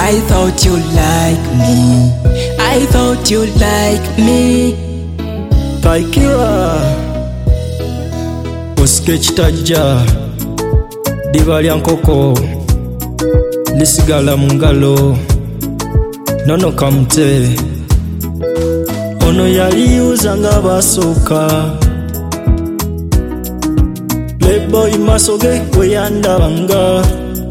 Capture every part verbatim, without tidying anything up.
I thought you like me, I thought you like me. Kaikira Osike kitajja diba lya nkoko lisigala mu ngalo nono kamute ono yaliyuza nga basooka Playboy masoge weyandabanga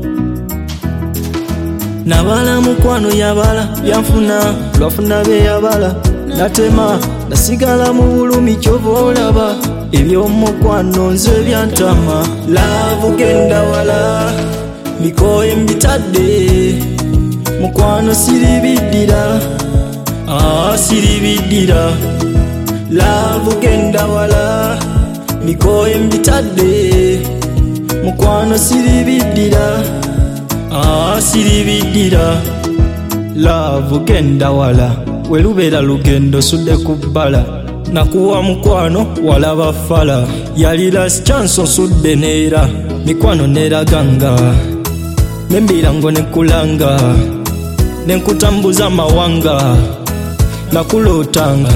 nabala mukwano yabala byanfuna lwafuna beyabala natema nasigala mu bulumi kyova olaba ebyomukwano nze byantama laavu genda wala mikoye mbitadde mukwano siribiddira ah siribiddira laavu genda wala mikoye mbitadde mukwano siribiddira ah siribiddira laavu genda wala welubera lugendo sudde kubbala nakuwa mukwano walaba fala yalira chanso sudde neera mikwano neraganga nembirango nekulanga nenkutambuza amawanga nakulotanga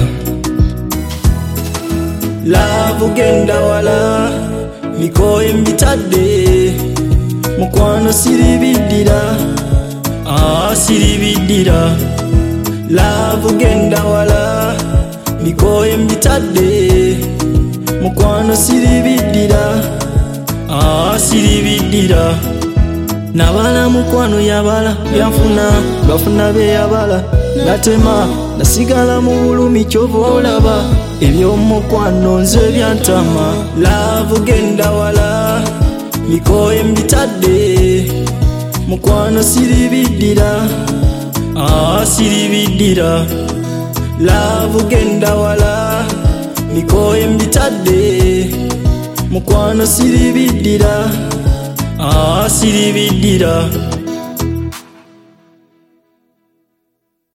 laavu genda wala mikoye mbitadde mukwano siribiddira ah siribiddira laavu genda wala mikoye mbitadde mukwano siribiddira ah siribiddira nabala mukwano yabala byanfuna lwafuna beyabala natema nasigala mu bulumi kyova olaba ebyomukwano nze byantama laavu genda wala mikoye mbitadde mukwano siribiddira ah siribiddira laavu genda wala mikoye mbitadde mukwano siribiddira ah siribiddira